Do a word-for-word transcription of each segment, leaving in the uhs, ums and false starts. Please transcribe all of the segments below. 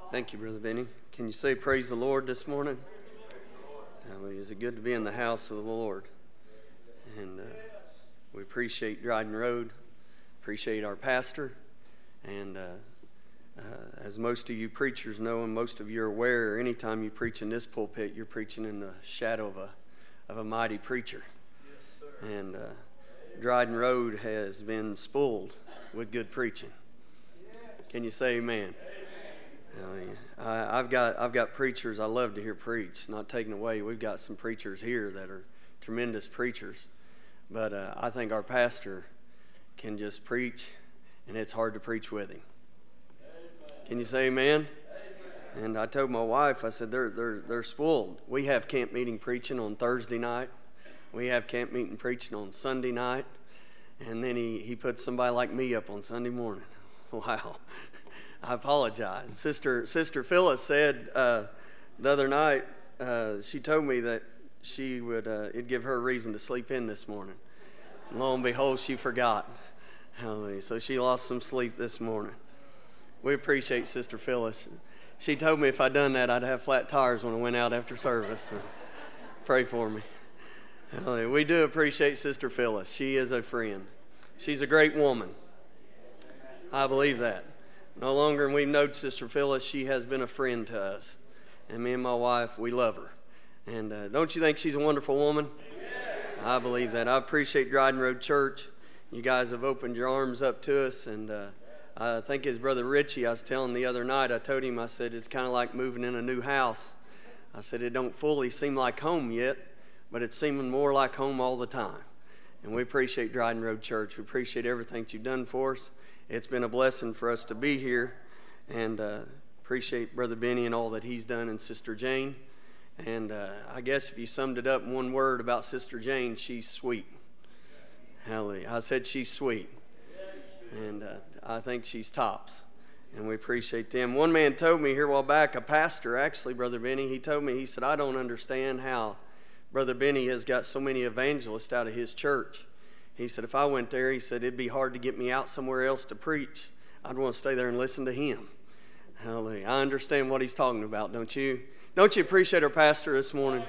Thank you, Brother Benny. Can you say praise the Lord this morning? Hallelujah. Is it good to be in the house of the Lord? And uh, we appreciate Dryden Road, appreciate our pastor, and uh, uh, as most of you preachers know, and most of you are aware, anytime you preach in this pulpit, you're preaching in the shadow of a of a mighty preacher. Yes, and uh, Dryden Road has been spoiled with good preaching. Can you say amen? Amen. I, I've got I've got preachers I love to hear preach. Not taken away. We've got some preachers here that are tremendous preachers, but uh, I think our pastor can just preach, and it's hard to preach with him. Can you say amen? Amen? And I told my wife, I said, they're, they're, they're spoiled. We have camp meeting preaching on Thursday night. We have camp meeting preaching on Sunday night. And then he, he put somebody like me up on Sunday morning. Wow. I apologize. Sister Sister Phyllis said uh, the other night, uh, she told me that she would uh, it'd give her a reason to sleep in this morning. Lo and behold, she forgot. Hallelujah. So she lost some sleep this morning. We appreciate Sister Phyllis. She told me if I'd done that, I'd have flat tires when I went out after service. So pray for me. Hallelujah. We do appreciate Sister Phyllis. She is a friend. She's a great woman. I believe that. No longer than we've known Sister Phyllis, she has been a friend to us. And me and my wife, we love her. And uh, don't you think she's a wonderful woman? Yeah. I believe that. I appreciate Dryden Road Church. You guys have opened your arms up to us. And uh, I think his brother Richie, I was telling the other night, I told him, I said, it's kind of like moving in a new house. I said, it don't fully seem like home yet, but it's seeming more like home all the time. And we appreciate Dryden Road Church. We appreciate everything that you've done for us. It's been a blessing for us to be here, and uh, appreciate Brother Benny and all that he's done, and Sister Jane. And uh, I guess if you summed it up in one word about Sister Jane, she's sweet. Hallelujah. I said she's sweet. And uh, I think she's tops, and we appreciate them. One man told me here a while back, a pastor actually, Brother Benny, he told me, he said, I don't understand how Brother Benny has got so many evangelists out of his church. He said, if I went there, he said, it'd be hard to get me out somewhere else to preach. I'd want to stay there and listen to him. Hallelujah. I understand what he's talking about, don't you? Don't you appreciate our pastor this morning?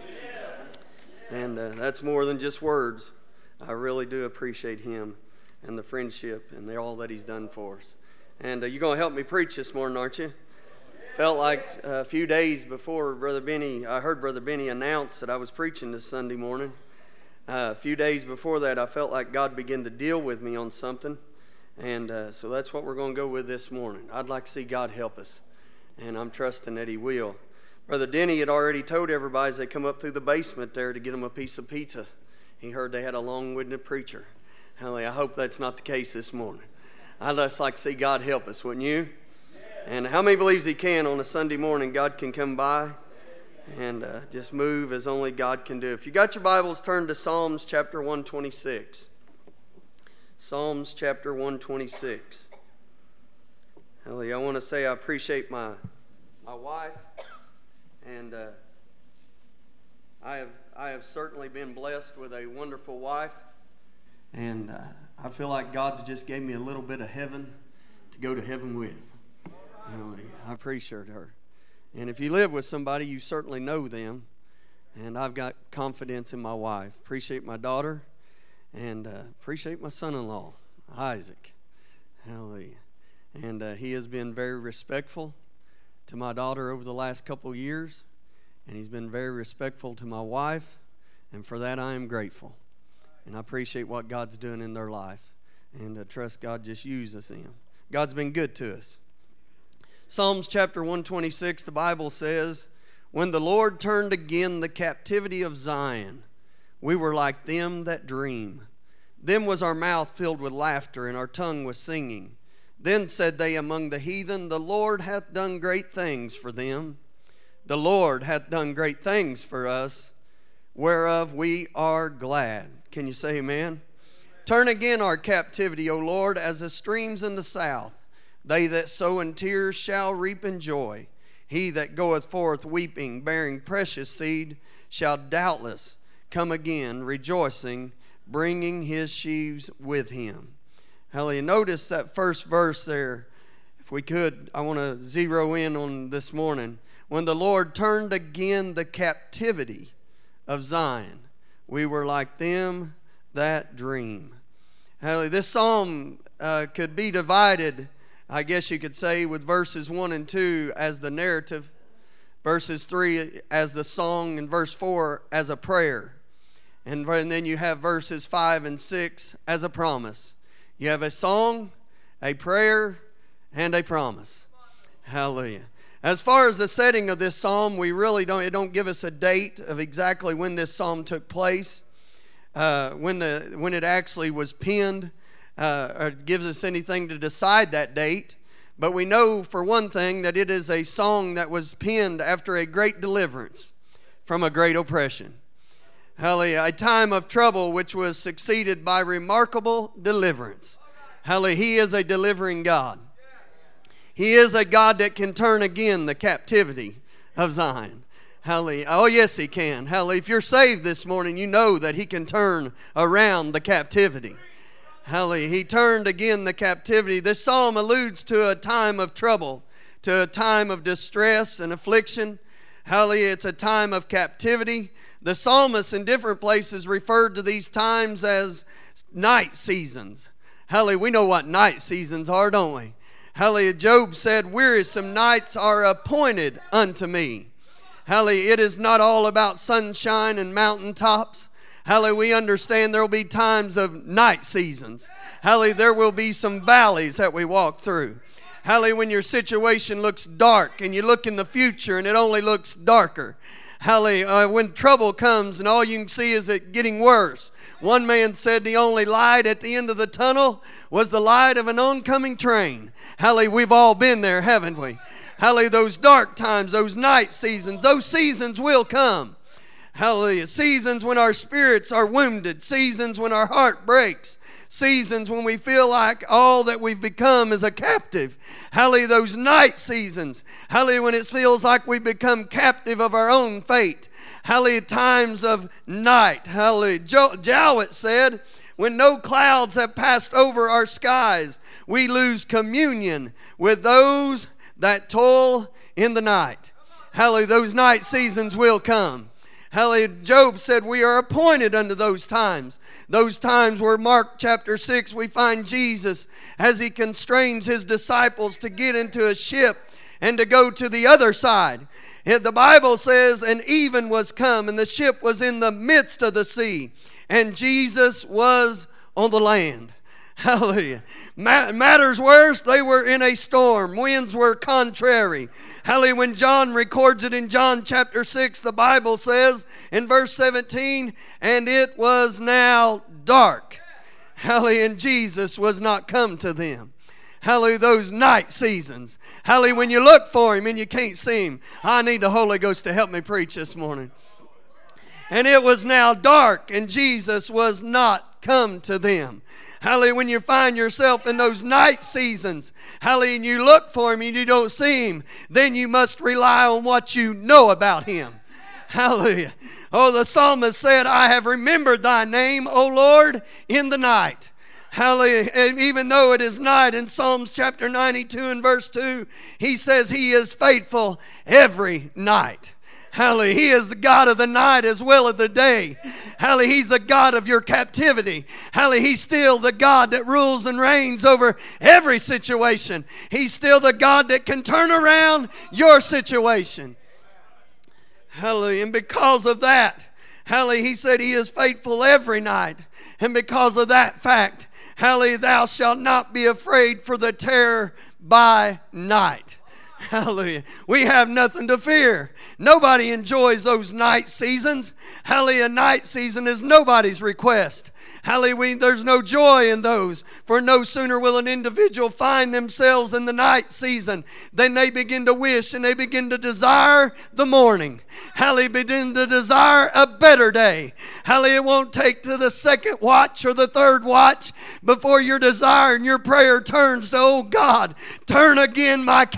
And uh, that's more than just words. I really do appreciate him and the friendship and the, all that he's done for us. And uh, you're going to help me preach this morning, aren't you? Felt like a few days before Brother Benny, I heard Brother Benny announce that I was preaching this Sunday morning. Uh, a few days before that, I felt like God began to deal with me on something. And uh, so that's what we're going to go with this morning. I'd like to see God help us. And I'm trusting that he will. Brother Denny had already told everybody as they come up through the basement there to get them a piece of pizza. He heard they had a long-winded preacher. Hallelujah. I hope that's not the case this morning. I'd just like to see God help us, wouldn't you? And how many believes he can on a Sunday morning, God can come by and uh, just move as only God can do. If you got your Bibles, turn to Psalms chapter one twenty-six. Psalms chapter one twenty-six. Hallelujah. I want to say I appreciate my my wife, and uh, I have I have certainly been blessed with a wonderful wife, and uh, I feel like God's just gave me a little bit of heaven to go to heaven with. Hallelujah. I appreciate her. And if you live with somebody, you certainly know them. And I've got confidence in my wife. Appreciate my daughter. And uh, appreciate my son-in-law, Isaac. Hallelujah. And uh, he has been very respectful to my daughter over the last couple of years. And he's been very respectful to my wife. And for that, I am grateful. And I appreciate what God's doing in their life. And I trust God just uses them. God's been good to us. Psalms chapter one twenty-six, the Bible says, when the Lord turned again the captivity of Zion, we were like them that dream. Then was our mouth filled with laughter, and our tongue was singing. Then said they among the heathen, the Lord hath done great things for them. The Lord hath done great things for us, whereof we are glad. Can you say amen? Turn again our captivity, O Lord, as the streams in the south. They that sow in tears shall reap in joy. He that goeth forth weeping, bearing precious seed, shall doubtless come again, rejoicing, bringing his sheaves with him. Hallelujah. Notice that first verse there. if we could, I want to zero in on this morning. When the Lord turned again the captivity of Zion, we were like them that dream. Hallelujah. This psalm uh, could be divided, I guess you could say, with verses one and two as the narrative, verses three as the song, and verse four as a prayer. And, and then you have verses five and six as a promise. You have a song, a prayer, and a promise. Hallelujah. As far as the setting of this psalm, we really don't, it don't give us a date of exactly when this psalm took place, uh, when the when it actually was penned, uh, or gives us anything to decide that date. But we know for one thing that it is a song that was penned after a great deliverance from a great oppression. Hallelujah. A time of trouble which was succeeded by remarkable deliverance. Hallelujah. He is a delivering God. He is a God that can turn again the captivity of Zion. Hallelujah. Oh, yes, He can. Hallelujah. If you're saved this morning, you know that He can turn around the captivity. Hallelujah. He turned again the captivity. This psalm alludes to a time of trouble, to a time of distress and affliction. Hallelujah. It's a time of captivity. The psalmist in different places referred to these times as night seasons. Hallelujah. We know what night seasons are, don't we? Hallelujah. Job said, wearisome nights are appointed unto me. Hallelujah. It is not all about sunshine and mountaintops. Hallelujah. We understand there will be times of night seasons. Hallelujah. There will be some valleys that we walk through. Hallelujah. When your situation looks dark and you look in the future and it only looks darker. Hallelujah. Uh, when trouble comes and all you can see is it getting worse. One man said the only light at the end of the tunnel was the light of an oncoming train. Hallelujah. We've all been there, haven't we? Hallelujah. Those dark times, those night seasons, those seasons will come. Hallelujah. Seasons when our spirits are wounded. Seasons when our heart breaks. Seasons when we feel like all that we've become is a captive. Hallelujah. Those night seasons. Hallelujah. When it feels like we become captive of our own fate. Hallelujah. Times of night. Hallelujah. Jo- Jowett said, when no clouds have passed over our skies, we lose communion with those that toil in the night. Hallelujah. Those night seasons will come. Hallelujah. Job said we are appointed unto those times. Those times where Mark chapter six we find Jesus as He constrains His disciples to get into a ship and to go to the other side. And the Bible says, and even was come, and the ship was in the midst of the sea, and Jesus was on the land. Hallelujah. Matters worse, they were in a storm. Winds were contrary. Hallelujah. When John records it in John chapter six, the Bible says in verse seventeen, and it was now dark. Hallelujah. And Jesus was not come to them. Hallelujah. Those night seasons. Hallelujah. When you look for Him and you can't see Him. I need the Holy Ghost to help me preach this morning. And it was now dark, and Jesus was not come to them. Hallelujah. When you find yourself in those night seasons, hallelujah, and you look for Him and you don't see Him, then you must rely on what you know about Him. Hallelujah. Oh, the psalmist said, I have remembered Thy name, O Lord, in the night. Hallelujah. And even though it is night, in Psalms chapter ninety-two and verse two, he says He is faithful every night. Hallelujah. He is the God of the night as well as the day. Hallelujah. He's the God of your captivity. Hallelujah. He's still the God that rules and reigns over every situation. He's still the God that can turn around your situation. Hallelujah. And because of that, hallelujah, He said He is faithful every night. And because of that fact, hallelujah, thou shalt not be afraid for the terror by night. Hallelujah. We have nothing to fear. Nobody enjoys those night seasons. Hallelujah. A night season is nobody's request. Hallelujah. We, there's no joy in those. For no sooner will an individual find themselves in the night season than they begin to wish and they begin to desire the morning. Hallelujah. Begin to desire a better day. Hallelujah. It won't take to the second watch or the third watch before your desire and your prayer turns to, oh God, turn again my captivity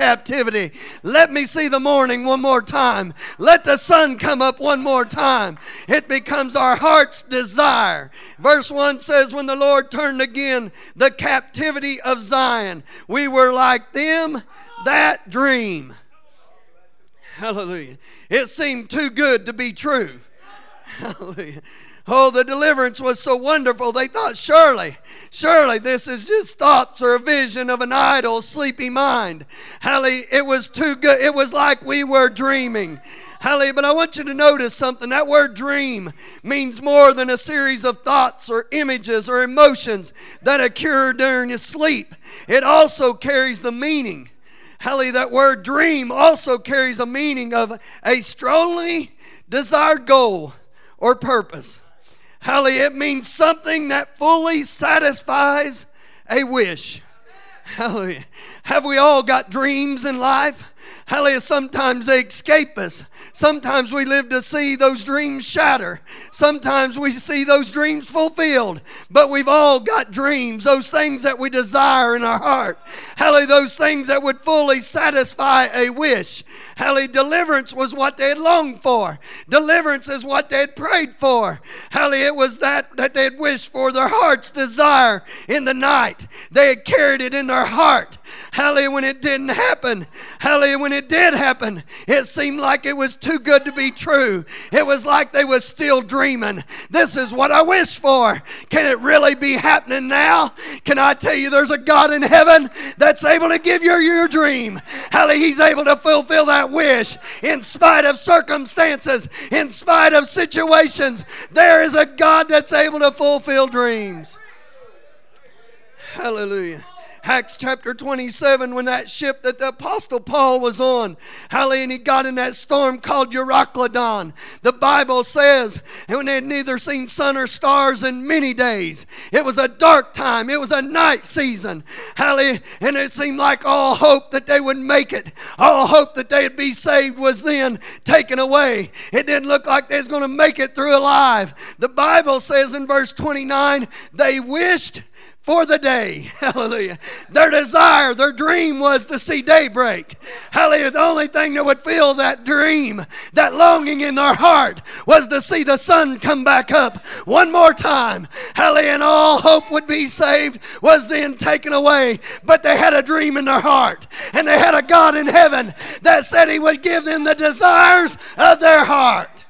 captivity. Let me see the morning one more time. Let the sun come up one more time. It becomes our heart's desire. Verse one says, when the Lord turned again the captivity of Zion, we were like them that dream. Hallelujah. It seemed too good to be true. Hallelujah. Oh, the deliverance was so wonderful. They thought, surely, surely this is just thoughts or a vision of an idle, sleepy mind. Hallelujah. It was too good. It was like we were dreaming. Hallelujah. But I want you to notice something. That word dream means more than a series of thoughts or images or emotions that occur during your sleep. It also carries the meaning. Hallelujah. That word dream also carries a meaning of a strongly desired goal or purpose. Hallelujah. It means something that fully satisfies a wish. Hallelujah. Have we all got dreams in life? Hallelujah. Sometimes they escape us. Sometimes we live to see those dreams shatter. Sometimes we see those dreams fulfilled. But we've all got dreams, those things that we desire in our heart. Hallelujah. Those things that would fully satisfy a wish. Hallelujah. Deliverance was what they had longed for. Deliverance is what they had prayed for. Hallelujah. It was that that they had wished for, their heart's desire in the night. They had carried it in their heart. Hallelujah. When it didn't happen. Hallelujah. When it did happen, it seemed like it was too good to be true. It was like they were still dreaming. This is what I wished for. Can it really be happening now? Can I tell you there's a God in heaven that's able to give you your dream? Hallelujah. He's able to fulfill that wish in spite of circumstances, in spite of situations. There is a God that's able to fulfill dreams. Hallelujah. Acts chapter twenty-seven, when that ship that the Apostle Paul was on, hallelujah, and he got in that storm called Euroclydon. The Bible says, and when they had neither seen sun or stars in many days, it was a dark time, it was a night season, hallelujah, and it seemed like all hope that they would make it, all hope that they'd be saved was then taken away. It didn't look like they was going to make it through alive. The Bible says in verse twenty-nine, they wished for the day. Hallelujah. Their desire, their dream was to see daybreak. Hallelujah. The only thing that would fill that dream, that longing in their heart, was to see the sun come back up one more time. Hallelujah. And all hope would be saved was then taken away. But they had a dream in their heart. And they had a God in heaven that said He would give them the desires of their heart.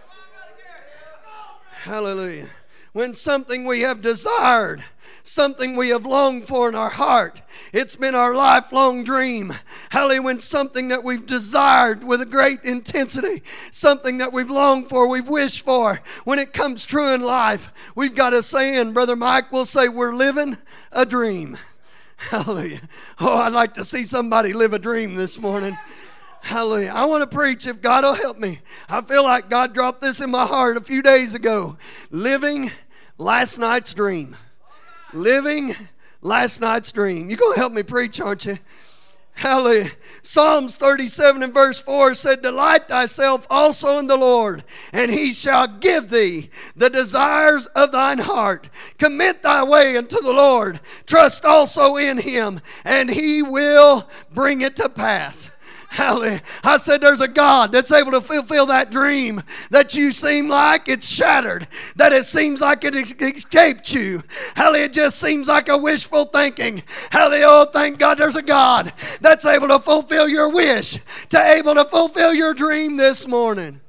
Hallelujah. When something we have desired, something we have longed for in our heart, it's been our lifelong dream. Hallelujah. When something that we've desired with a great intensity, something that we've longed for, we've wished for, when it comes true in life, we've got a saying, Brother Mike will say, we're living a dream. Hallelujah. Oh, I'd like to see somebody live a dream this morning. Hallelujah. I want to preach if God will help me. I feel like God dropped this in my heart a few days ago. Living last night's dream. Living last night's dream. You're going to help me preach, aren't you? Hallelujah. Psalms thirty-seven and verse four said, delight thyself also in the Lord, and He shall give thee the desires of thine heart. Commit thy way unto the Lord. Trust also in Him, and He will bring it to pass. Hallelujah. I said there's a God that's able to fulfill that dream that you seem like it's shattered, that it seems like it escaped you. Hallelujah. It just seems like a wishful thinking. Hallelujah. Oh, thank God there's a God that's able to fulfill your wish, to able to fulfill your dream this morning.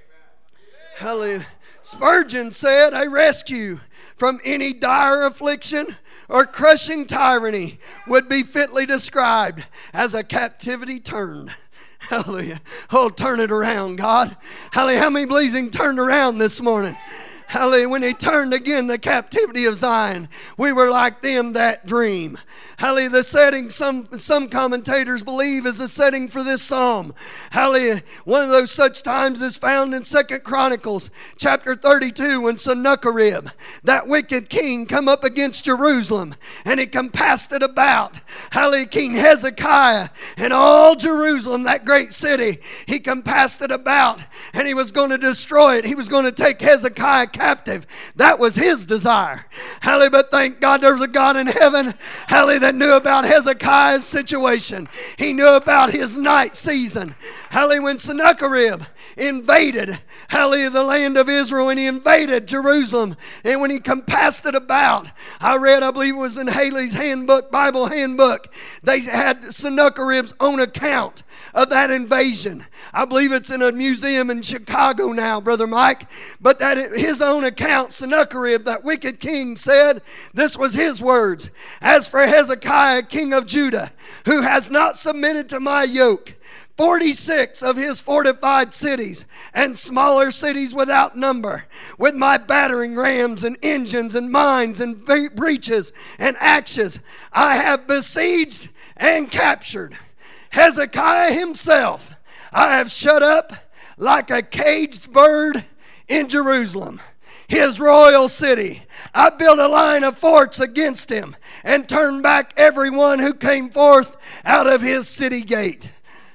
Hallelujah. Spurgeon said, a rescue from any dire affliction or crushing tyranny would be fitly described as a captivity turned. Hallelujah. Oh, turn it around, God. Hallelujah. How many believes He can turn around this morning? Hallelujah. When He turned again the captivity of Zion, we were like them that dream. Hallelujah. The setting, some, some commentators believe, is the setting for this psalm. Hallelujah. One of those such times is found in Second Chronicles chapter thirty-two, when Sennacherib, that wicked king, come up against Jerusalem, and he compassed it about. Hallelujah. King Hezekiah and all Jerusalem, that great city, he compassed it about, and he was going to destroy it. He was going to take Hezekiah captive. That was his desire. Hallelujah. But thank God there's a God in heaven, hallelujah, that knew about Hezekiah's situation. He knew about his night season. Hallelujah. When Sennacherib invaded, hallelujah, the land of Israel, and he invaded Jerusalem, and when he compassed it about, I read, I believe it was in Haley's handbook, Bible handbook, they had Sennacherib's own account of that invasion. I believe it's in a museum in Chicago now, Brother Mike, but that his own account, Sennacherib, that wicked king, said, this was his words, as for Hezekiah, king of Judah, who has not submitted to my yoke, forty-six of his fortified cities and smaller cities without number, with my battering rams and engines and mines and breaches and axes, I have besieged and captured. Hezekiah himself I have shut up like a caged bird in Jerusalem, his royal city. I built a line of forts against him and turned back everyone who came forth out of his city gate.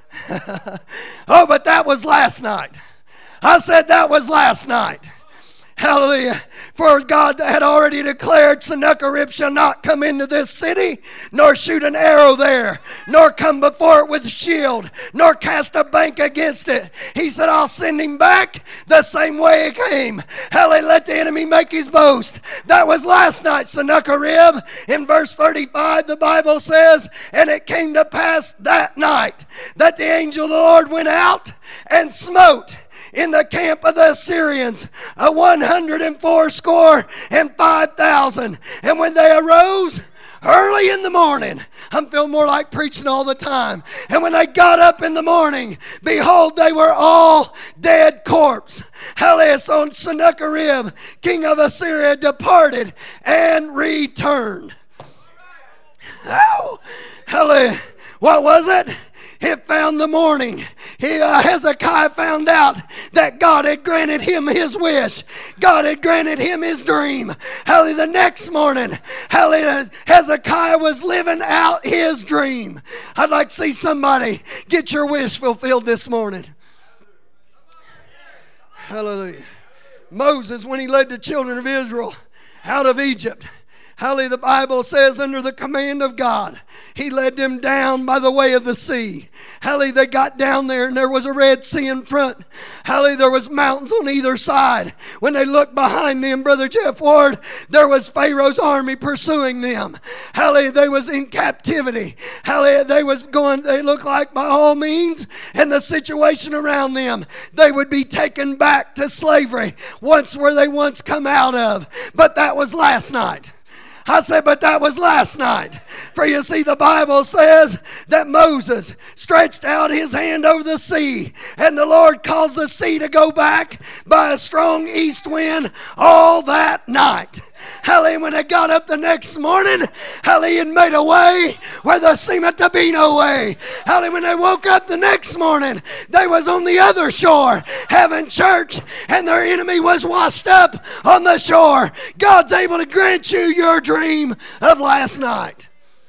Oh, but that was last night. I said that was last night. Hallelujah. For God had already declared, Sennacherib shall not come into this city, nor shoot an arrow there, nor come before it with a shield, nor cast a bank against it. He said, I'll send him back the same way he came. Hallelujah. Let the enemy make his boast. That was last night, Sennacherib. In verse thirty-five, the Bible says, and it came to pass that night that the angel of the Lord went out and smote in the camp of the Assyrians a one hundred and four score and five thousand. And when they arose early in the morning, I'm feeling more like preaching all the time. And when they got up in the morning, behold, they were all dead corpse. Hallelujah. So Sennacherib, king of Assyria, departed and returned. Oh, hallelujah. What was it? It found the morning. He, uh, Hezekiah found out that God had granted him his wish. God had granted him his dream. Hallelujah. The next morning, hallelujah, Hezekiah was living out his dream. I'd like to see somebody get your wish fulfilled this morning. Hallelujah. Moses, when he led the children of Israel out of Egypt, hallelujah, the Bible says under the command of God, he led them down by the way of the sea. Hallelujah, they got down there and there was a Red Sea in front. Hallelujah, there was mountains on either side. When they looked behind them, Brother Jeff Ward, there was Pharaoh's army pursuing them. Hallelujah, they was in captivity. Hallelujah, they was going, they looked like by all means, and the situation around them, they would be taken back to slavery once where they once come out of. But that was last night. I said, but that was last night. For you see, the Bible says that Moses stretched out his hand over the sea, and the Lord caused the sea to go back by a strong east wind all that night. Hallelujah, when they got up the next morning, hallelujah, and made a way where there seemed to be no way. Hallelujah, when they woke up the next morning, they was on the other shore having church, and their enemy was washed up on the shore. God's able to grant you your dream of last night.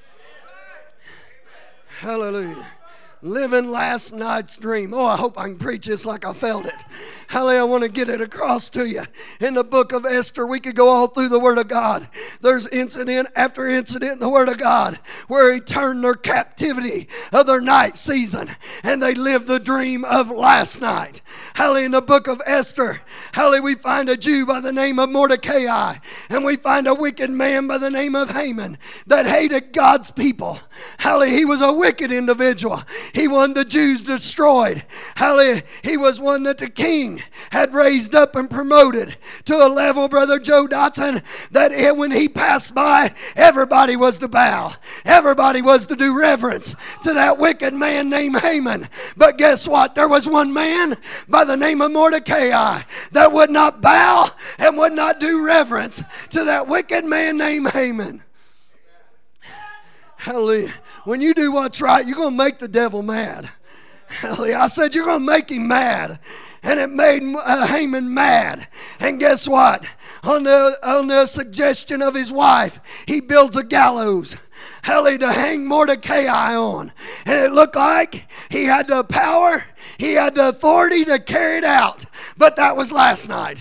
Hallelujah. Living last night's dream. Oh, I hope I can preach this like I felt it. Hallelujah, I want to get it across to you. In the book of Esther, we could go all through the Word of God. There's incident after incident in the Word of God where He turned their captivity of their night season, and they lived the dream of last night. Hallelujah, in the book of Esther, hallelujah, we find a Jew by the name of Mordecai, and we find a wicked man by the name of Haman that hated God's people. Hallelujah, he was a wicked individual. He wanted the Jews destroyed. Hallelujah, he was one that the king had raised up and promoted to a level, Brother Joe Dotson, that when he passed by, everybody was to bow. Everybody was to do reverence to that wicked man named Haman. But guess what? There was one man by the name of Mordecai that would not bow and would not do reverence to that wicked man named Haman. Hallelujah. When you do what's right, you're going to make the devil mad. Hallelujah. I said you're going to make him mad. And it made uh, Haman mad. And guess what? On the, on the suggestion of his wife, he builds a gallows. Hallelujah, to hang Mordecai on. And it looked like he had the power, he had the authority to carry it out. But that was last night.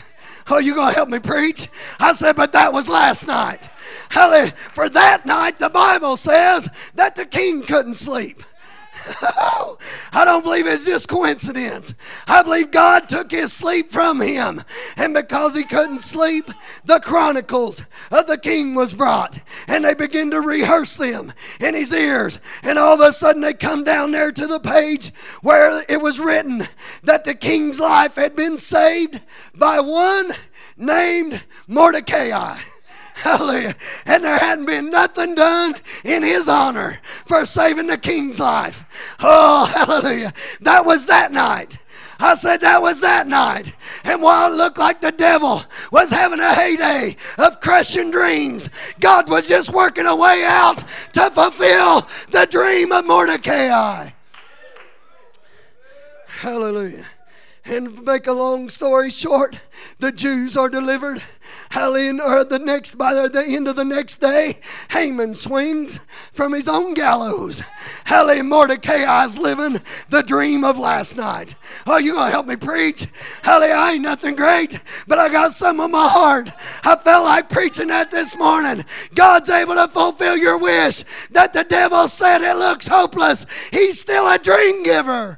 Oh, you going to help me preach? I said, but that was last night. Hallelujah. For that night, the Bible says that the king couldn't sleep. Oh, I don't believe it's just coincidence. I believe God took his sleep from him. And because he couldn't sleep, the chronicles of the king was brought. And they began to rehearse them in his ears. And all of a sudden they come down there to the page where it was written that the king's life had been saved by one named Mordecai. Hallelujah. And there hadn't been nothing done in his honor for saving the king's life. Oh, hallelujah. That was that night. I said that was that night. And while it looked like the devil was having a heyday of crushing dreams, God was just working a way out to fulfill the dream of Mordecai. Hallelujah. And to make a long story short, the Jews are delivered. Hallelujah. Or the next, by the end of the next day, Haman swings from his own gallows. Hallelujah. Mordecai's living the dream of last night. Oh, you gonna help me preach? Hallelujah. I ain't nothing great, but I got some of my heart. I felt like preaching that this morning. God's able to fulfill your wish that the devil said it looks hopeless. He's still a dream giver.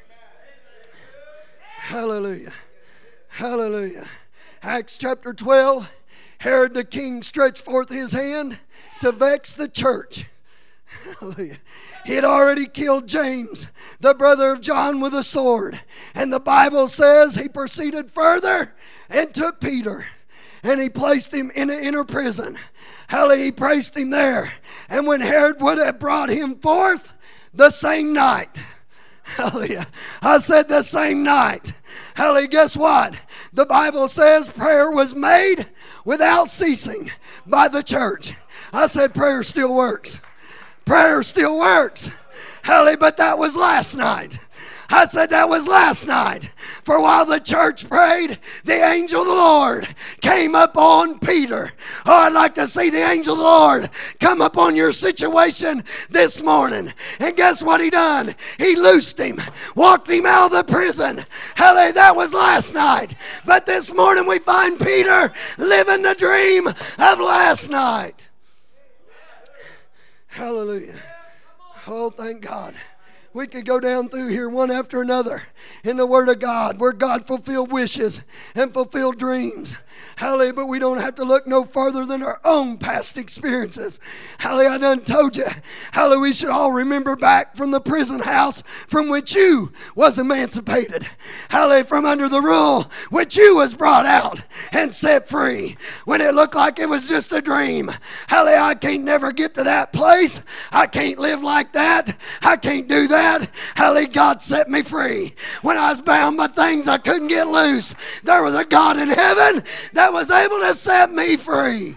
Hallelujah. Hallelujah. Acts chapter twelve. Herod the king stretched forth his hand to vex the church. Hallelujah. He had already killed James, the brother of John, with a sword. And the Bible says he proceeded further and took Peter. And he placed him in an inner prison. Hallelujah. He placed him there. And when Herod would have brought him forth the same night. Hallelujah. I said the same night. Hallelujah. Guess what? The Bible says prayer was made without ceasing by the church. I said prayer still works. Prayer still works. Hallelujah. But that was last night. I said that was last night. For while the church prayed, the angel of the Lord came up on Peter. Oh, I'd like to see the angel of the Lord come up on your situation this morning. And guess what he done? He loosed him, walked him out of the prison. Hallelujah, that was last night. But this morning we find Peter living the dream of last night. Hallelujah. Oh, thank God. We could go down through here one after another in the Word of God where God fulfilled wishes and fulfilled dreams. Hallelujah, but we don't have to look no further than our own past experiences. Hallelujah, I done told you. Hallelujah, we should all remember back from the prison house from which you was emancipated. Hallelujah, from under the rule which you was brought out and set free. When it looked like it was just a dream. Hallelujah, I can't never get to that place. I can't live like that. I can't do that. Hallelujah, God set me free. When I was bound by things I couldn't get loose, there was a God in heaven that was able to set me free.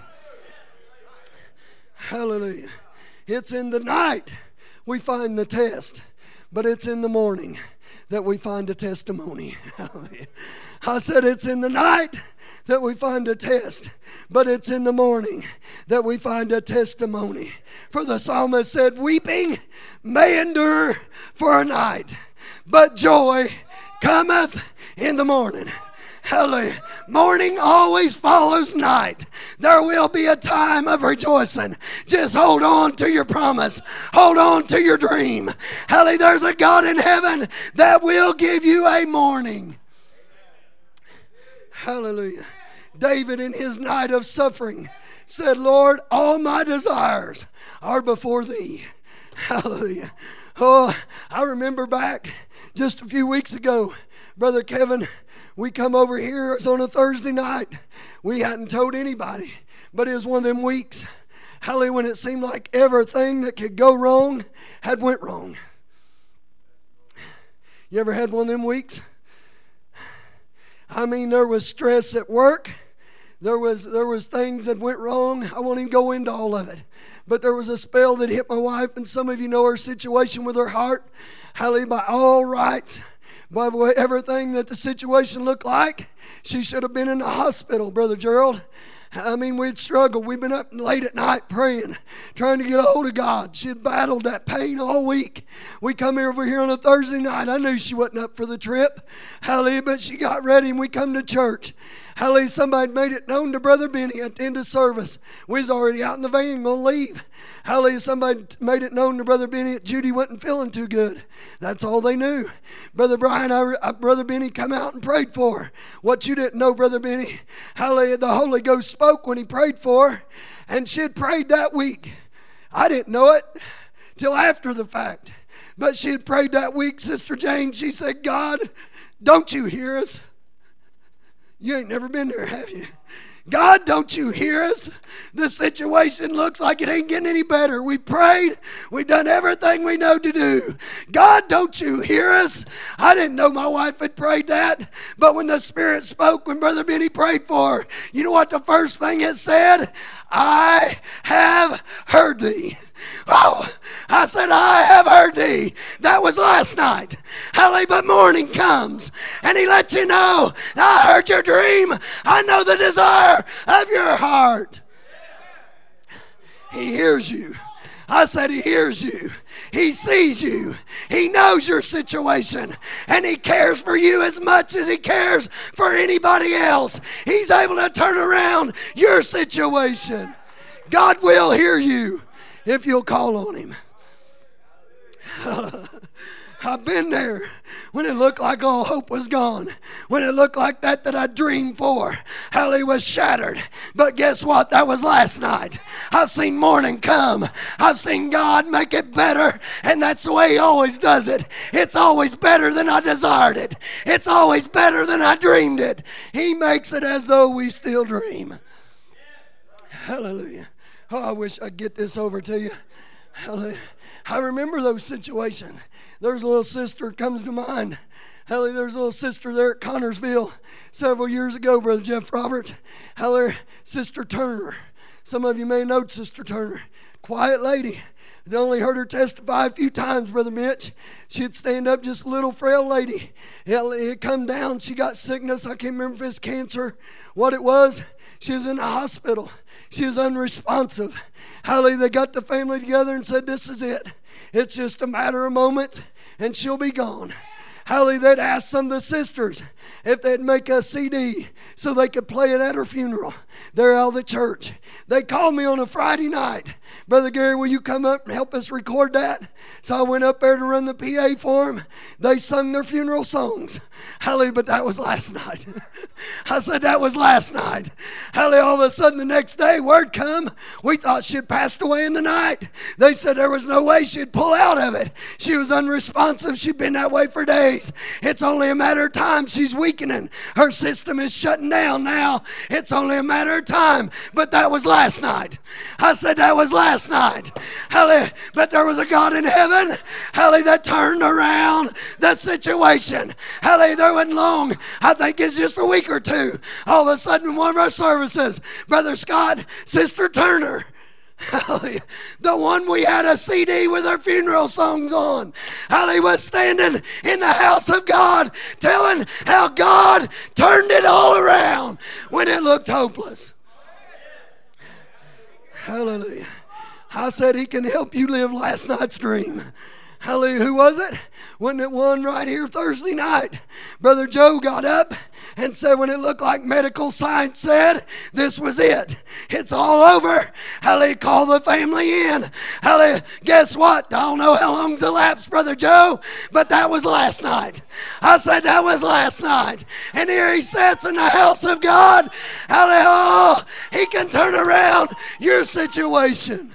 Hallelujah. It's in the night we find the test, but it's in the morning that we find a testimony. Hallelujah. I said it's in the night that we find a test, but it's in the morning that we find a testimony. For the psalmist said, weeping may endure for a night, but joy cometh in the morning. Hallelujah. Morning always follows night. There will be a time of rejoicing. Just hold on to your promise. Hold on to your dream. Hallelujah. There's a God in heaven that will give you a morning. Hallelujah. David in his night of suffering said, Lord, all my desires are before thee. Hallelujah. Oh, I remember back just a few weeks ago, Brother Kevin, we come over here. It was on a Thursday night. We hadn't told anybody, but it was one of them weeks, hallelujah, when it seemed like everything that could go wrong had went wrong. You ever had one of them weeks? I mean, there was stress at work. There was there was things that went wrong. I won't even go into all of it. But there was a spell that hit my wife, and some of you know her situation with her heart. Hallelujah, by all rights, by everything that the situation looked like, she should have been in the hospital, Brother Gerald. I mean, we'd struggled. We'd been up late at night praying, trying to get a hold of God. She had battled that pain all week. We come over here on a Thursday night. I knew she wasn't up for the trip. Hallelujah, but she got ready and we come to church. Hallelujah, somebody made it known to Brother Benny at the end of service. We was already out in the van, going to leave. Hallelujah, somebody made it known to Brother Benny that Judy wasn't feeling too good. That's all they knew. Brother Brian, I, I, Brother Benny come out and prayed for her. What you didn't know, Brother Benny, hallelujah, the Holy Ghost spoke when he prayed for her, and she had prayed that week. I didn't know it till after the fact. But she had prayed that week, Sister Jane. She said, God, don't you hear us? You ain't never been there, have you? God, don't you hear us? The situation looks like it ain't getting any better. We prayed. We done everything we know to do. God, don't you hear us? I didn't know my wife had prayed that. But when the Spirit spoke, when Brother Benny prayed for her, you know what the first thing it said? I have heard thee. Oh, I said, I have heard thee. That was last night. Hallelujah, but morning comes and he lets you know, I heard your dream. I know the desire of your heart. He hears you. I said he hears you. He sees you. He knows your situation. And he cares for you as much as he cares for anybody else. He's able to turn around your situation. God will hear you if you'll call on him. I've been there when it looked like all hope was gone. When it looked like that that I dreamed for, hallelujah, was shattered. But guess what? That was last night. I've seen morning come. I've seen God make it better. And that's the way he always does it. It's always better than I desired it. It's always better than I dreamed it. He makes it as though we still dream. Hallelujah. Oh, I wish I'd get this over to you. Hallelujah. I remember those situations. There's a little sister comes to mind. Hallelujah. There's a little sister there at Connorsville several years ago, Brother Jeff Robert. Hallelujah. Sister Turner. Some of you may know Sister Turner. Quiet lady. I only heard her testify a few times, Brother Mitch. She'd stand up, just a little frail lady. It come down. She got sickness. I can't remember if it's cancer, what it was. She was in the hospital. She was unresponsive. Hallelujah. They got the family together and said, this is it. It's just a matter of moments and she'll be gone. Hallelujah. They'd ask some of the sisters if they'd make a C D so they could play it at her funeral. They're out of the church. They called me on a Friday night. Brother Gary, will you come up and help us record that? So I went up there to run the P A for them. They sung their funeral songs. Hallelujah, but that was last night. I said that was last night. Hallelujah, all of a sudden the next day, word come. We thought she had passed away in the night. They said there was no way she'd pull out of it. She was unresponsive. She'd been that way for days. It's only a matter of time. She's weakening. Her system is shutting down now. It's only a matter of time. But that was last night. I said that was last night. Hallelujah. But there was a God in heaven. Hallelujah. That turned around the situation. Hallelujah. There wasn't long. I think it's just a week or two. All of a sudden in one of our services, Brother Scott, Sister Turner, hallelujah, the one we had a C D with our funeral songs on, hallelujah, was standing in the house of God telling how God turned it all around when it looked hopeless. Hallelujah. I said he can help you live last night's dream. Hallelujah. Who was it? Wasn't it one right here Thursday night? Brother Joe got up and said when it looked like medical science said, this was it. It's all over. Hallelujah. Call the family in. Hallelujah. Guess what? I don't know how long's elapsed, Brother Joe, but that was last night. I said that was last night. And here he sits in the house of God. Hallelujah. Oh, he can turn around your situation.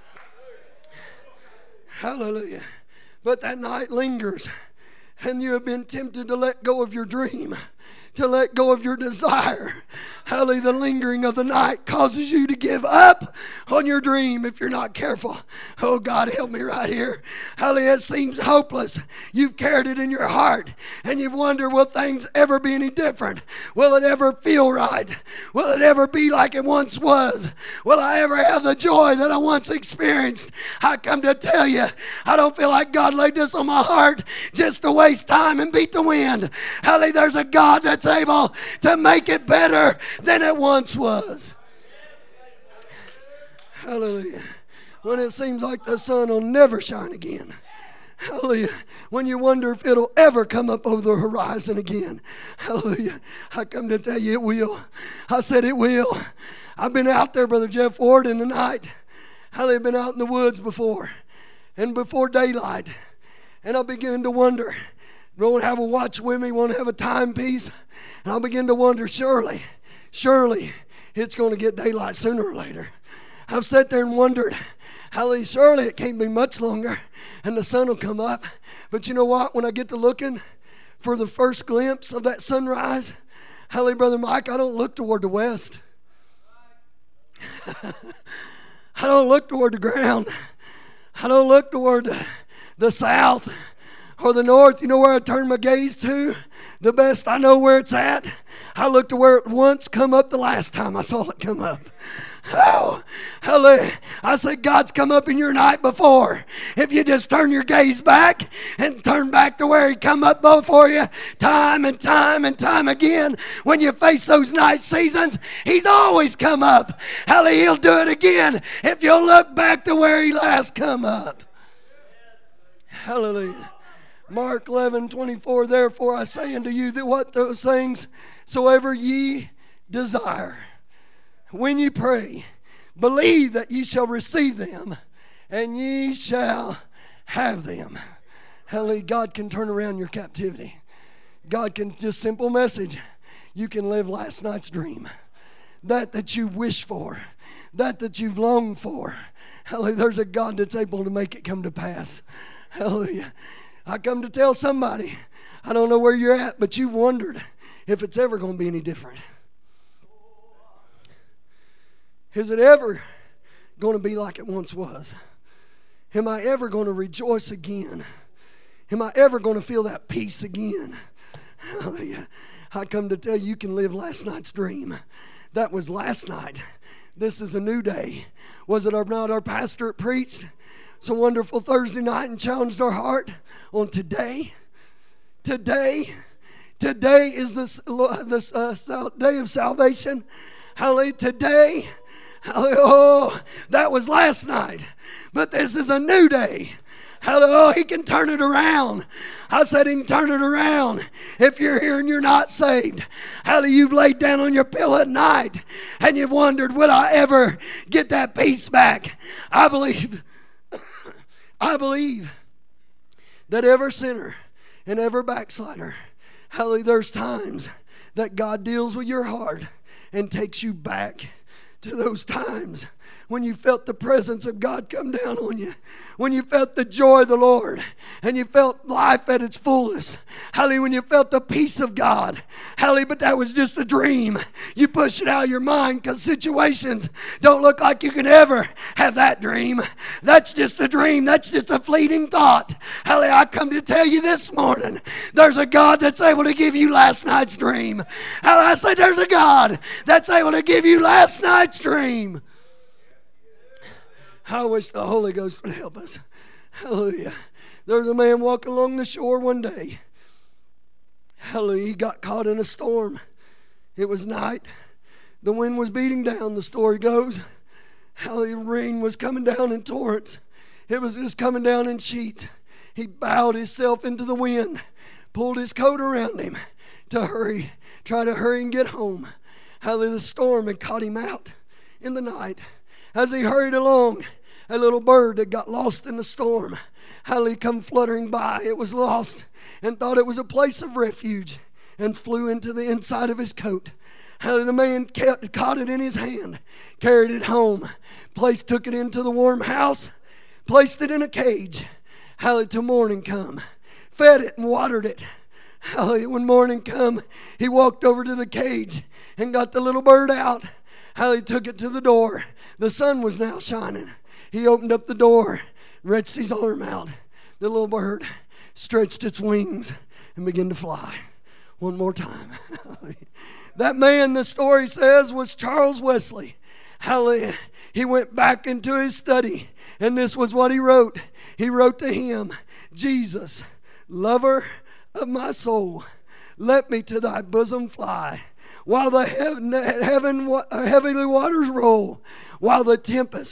Hallelujah. But that night lingers, and you have been tempted to let go of your dream, to let go of your desire. Hallelujah, the lingering of the night causes you to give up on your dream if you're not careful. Oh, God, help me right here. Hallelujah, it seems hopeless. You've carried it in your heart, and you've wondered, will things ever be any different? Will it ever feel right? Will it ever be like it once was? Will I ever have the joy that I once experienced? I come to tell you, I don't feel like God laid this on my heart just to waste time and beat the wind. Hallelujah, there's a God that's able to make it better than it once was. Hallelujah. When it seems like the sun will never shine again. Hallelujah. When you wonder if it'll ever come up over the horizon again. Hallelujah. I come to tell you it will. I said it will. I've been out there, Brother Jeff Ward, in the night. Hallelujah. I've been out in the woods before. And before daylight. And I begin to wonder. Won't have a watch with me. Won't have a timepiece. And I begin to wonder, surely, surely it's going to get daylight sooner or later. I've sat there and wondered, hallelujah, surely it can't be much longer and the sun will come up. But you know what? When I get to looking for the first glimpse of that sunrise, hallelujah, Brother Mike, I don't look toward the west. I don't look toward the ground. I don't look toward the, the south or the north. You know where I turn my gaze to? The best I know where it's at. I look to where it once come up the last time I saw it come up. Oh, hallelujah. I said, God's come up in your night before. If you just turn your gaze back and turn back to where he come up before you time and time and time again, when you face those night seasons, he's always come up. Hallelujah, he'll do it again if you'll look back to where he last come up. Hallelujah. Mark eleven twenty-four, therefore I say unto you that what those things soever ye desire, when ye pray, believe that ye shall receive them, and ye shall have them. Hallelujah. God can turn around your captivity. God can, just simple message, you can live last night's dream. That that you wish for, that that you've longed for. Hallelujah. There's a God that's able to make it come to pass. Hallelujah. I come to tell somebody, I don't know where you're at, but you've wondered if it's ever going to be any different. Is it ever going to be like it once was? Am I ever going to rejoice again? Am I ever going to feel that peace again? Hallelujah. I come to tell you, you can live last night's dream. That was last night. This is a new day. Was it not our pastor that preached? It's a wonderful Thursday night and challenged our heart on today. Today. Today is this, this uh, day of salvation. Hallelujah. Today. Hallelujah. Oh, that was last night. But this is a new day. Hallelujah. Oh, he can turn it around. I said he can turn it around. If you're here and you're not saved, hallelujah, you've laid down on your pillow at night and you've wondered, will I ever get that peace back? I believe, I believe that every sinner and every backslider, hallelujah, there's times that God deals with your heart and takes you back to those times when you felt the presence of God come down on you, when you felt the joy of the Lord, and you felt life at its fullest. Hallelujah, when you felt the peace of God. Hallelujah, but that was just a dream. You push it out of your mind because situations don't look like you can ever have that dream. That's just a dream. That's just a fleeting thought. Hallelujah, I come to tell you this morning, there's a God that's able to give you last night's dream. Hallelujah, I say there's a God that's able to give you last night's dream. I wish the Holy Ghost would help us. Hallelujah. There was a man walking along the shore one day. Hallelujah. He got caught in a storm. It was night. The wind was beating down, the story goes. Hallelujah. Rain was coming down in torrents. It was just coming down in sheets. He bowed himself into the wind, pulled his coat around him to hurry, try to hurry and get home. Hallelujah. The storm had caught him out in the night. As he hurried along, a little bird that got lost in the storm, hallelujah, come fluttering by. It was lost and thought it was a place of refuge and flew into the inside of his coat. Hallelujah, the man kept, caught it in his hand, carried it home, placed, took it into the warm house, placed it in a cage. Hallelujah, till morning come, fed it and watered it. Hallelujah, when morning come, he walked over to the cage and got the little bird out. Hallelujah, took it to the door. The sun was now shining. He opened up the door, reached his arm out. The little bird stretched its wings and began to fly. One more time. That man, the story says, was Charles Wesley. Hallelujah. He went back into his study, and this was what he wrote. He wrote to him, Jesus, lover of my soul, let me to thy bosom fly. While the heaven, heaven, heavenly waters roll, while the tempest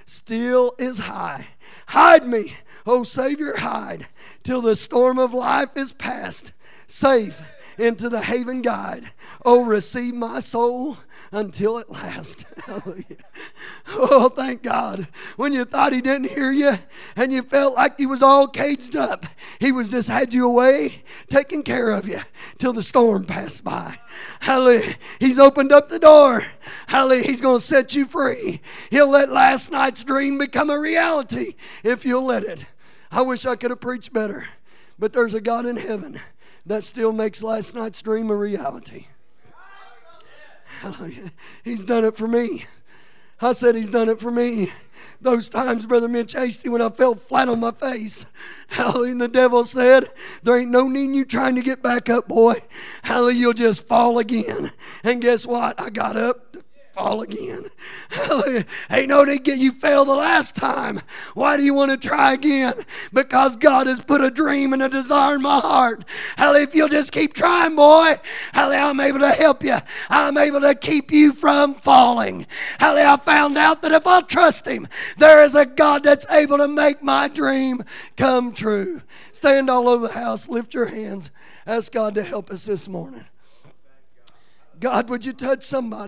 still is high. Hide me, O Savior, hide, till the storm of life is past. Safe into the haven guide. Oh, receive my soul until it lasts. Hallelujah. Oh, thank God. When you thought He didn't hear you and you felt like He was all caged up, He was just had you away, taking care of you till the storm passed by. Hallelujah. He's opened up the door. Hallelujah. He's going to set you free. He'll let last night's dream become a reality if you'll let it. I wish I could have preached better, but there's a God in heaven that still makes last night's dream a reality. Hallelujah. He's done it for me. I said He's done it for me. Those times, Brother Mitch Hasty, when I fell flat on my face, hallelujah, and the devil said, there ain't no need in you trying to get back up, boy. Hallelujah, you'll just fall again. And guess what? I got up. Fall again. Hallelujah. Ain't no need to get you failed the last time. Why do you want to try again? Because God has put a dream and a desire in my heart. Hallelujah. If you'll just keep trying, boy, hallelujah, I'm able to help you. I'm able to keep you from falling. Hallelujah. I found out that if I'll trust Him, there is a God that's able to make my dream come true. Stand all over the house. Lift your hands. Ask God to help us this morning. God, would you touch somebody?